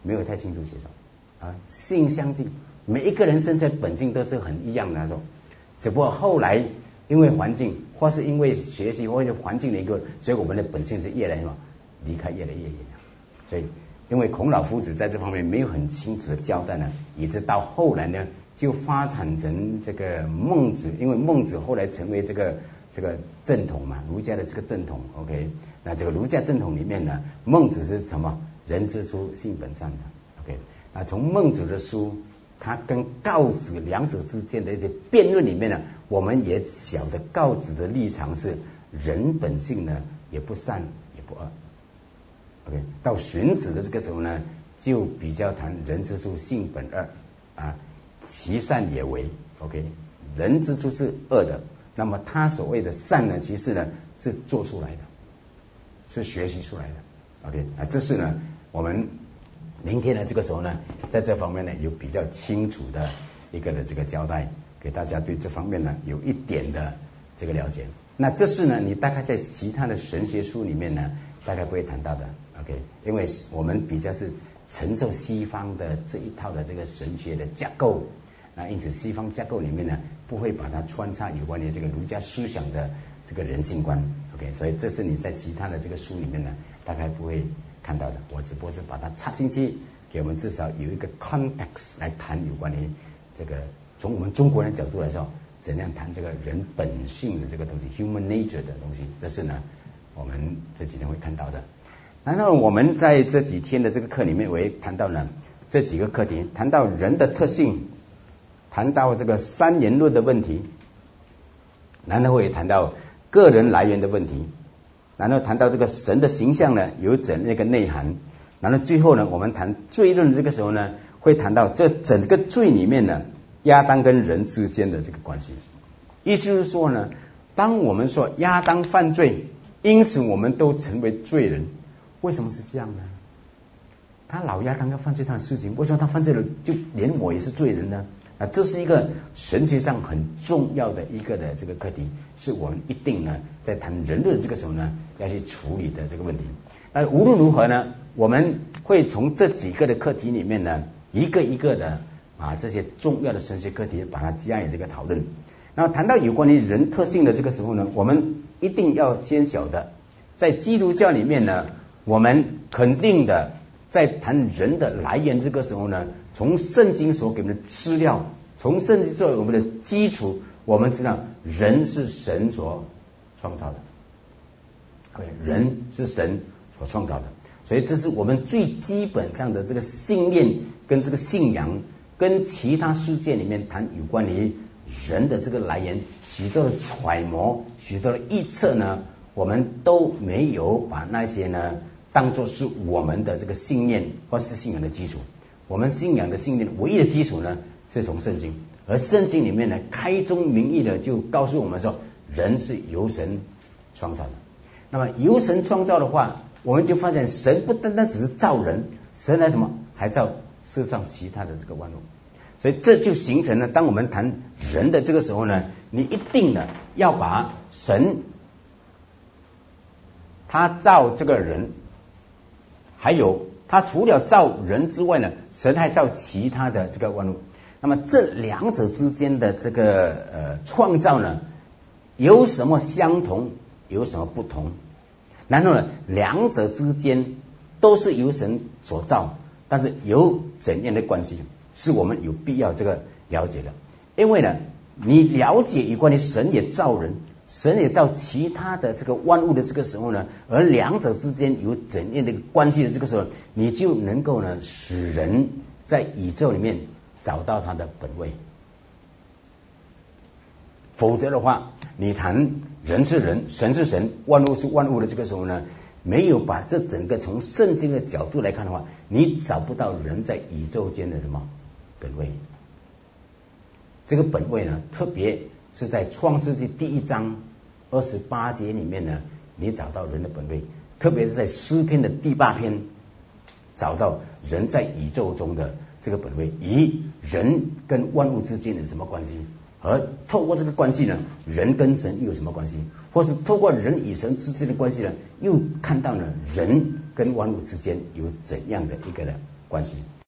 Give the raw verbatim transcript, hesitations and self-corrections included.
没有太清楚写照啊，性相近，每一个人生出来本性都是很一样的那种，只不过后来因为环境，或是因为学习或者环境的一个，所以我们的本性是越来越离开越来越远。所以因为孔老夫子在这方面没有很清楚的交代呢，以致到后来呢就发展成这个孟子，因为孟子后来成为这个这个正统嘛，儒家的这个正统 ，OK， 那这个儒家正统里面呢，孟子是什么？人之初，性本善的 ，OK， 那从孟子的书，他跟告子两者之间的一些辩论里面呢，我们也晓得告子的立场是人本性呢也不善也不恶 ，OK， 到荀子的这个时候呢，就比较谈人之初性本恶啊，其善也为 ，OK， 人之初是恶的。那么他所谓的善呢，其实呢是做出来的，是学习出来的。OK， 啊，这是呢我们明天呢这个时候呢，在这方面呢有比较清楚的一个的这个交代，给大家对这方面呢有一点的这个了解。那这是呢你大概在其他的神学书里面呢大概不会谈到的。OK， 因为我们比较是承受西方的这一套的这个神学的架构。那因此西方架构里面呢不会把它穿插有关于这个儒家思想的这个人性观 ，OK， 所以这是你在其他的这个书里面呢大概不会看到的，我只不过是把它插进去，给我们至少有一个 context 来谈有关于这个从我们中国人的角度来说，怎样谈这个人本性的这个东西 ，human nature 的东西，这是呢我们这几天会看到的。然后我们在这几天的这个课里面，我也谈到呢这几个课题，谈到人的特性。谈到这个三元论的问题，然后会谈到个人来源的问题，然后谈到这个神的形象呢有怎那个内涵，然后最后呢我们谈罪论，这个时候呢会谈到这整个罪里面呢亚当跟人之间的这个关系。意思是说呢，当我们说亚当犯罪，因此我们都成为罪人，为什么是这样呢？他老亚当要犯罪他的事情，为什么他犯罪了就连我也是罪人呢？啊，这是一个神学上很重要的一个的这个课题，是我们一定呢在谈人类的这个时候呢要去处理的这个问题。那无论如何呢，我们会从这几个的课题里面呢，一个一个的啊这些重要的神学课题把它加以这个讨论。然后谈到有关于人特性的这个时候呢，我们一定要先晓得，在基督教里面呢，我们肯定的在谈人的来源这个时候呢，从圣经所给我们的资料，从圣经作为我们的基础，我们知道人是神所创造的，对，人是神所创造的，所以这是我们最基本上的这个信念跟这个信仰，跟其他世界里面谈有关于人的这个来源，许多的揣摩，许多的预测呢，我们都没有把那些呢当作是我们的这个信念或是信仰的基础。我们信仰的信念唯一的基础呢是从圣经，而圣经里面呢开宗明义的就告诉我们说，人是由神创造的。那么由神创造的话，我们就发现神不单单只是造人，神还什么还造世上其他的这个万物。所以这就形成了，当我们谈人的这个时候呢，你一定呢要把神他造这个人，还有他除了造人之外呢，神还造其他的这个万物。那么这两者之间的这个呃创造呢，有什么相同，有什么不同？然后呢，两者之间都是由神所造，但是有怎样的关系，是我们有必要这个了解的。因为呢，你了解有关于神也造人，神也造其他的这个万物的这个时候呢，而两者之间有怎样的关系的这个时候，你就能够呢使人在宇宙里面找到他的本位。否则的话，你谈人是人，神是神，万物是万物的这个时候呢，没有把这整个从圣经的角度来看的话，你找不到人在宇宙间的什么本位。这个本位呢，特别是在创世纪第一章二十八节里面呢，你找到人的本位，特别是在诗篇的第八篇找到人在宇宙中的这个本位，以人跟万物之间有什么关系，而透过这个关系呢，人跟神又有什么关系，或是透过人与神之间的关系呢，又看到了人跟万物之间有怎样的一个的关系。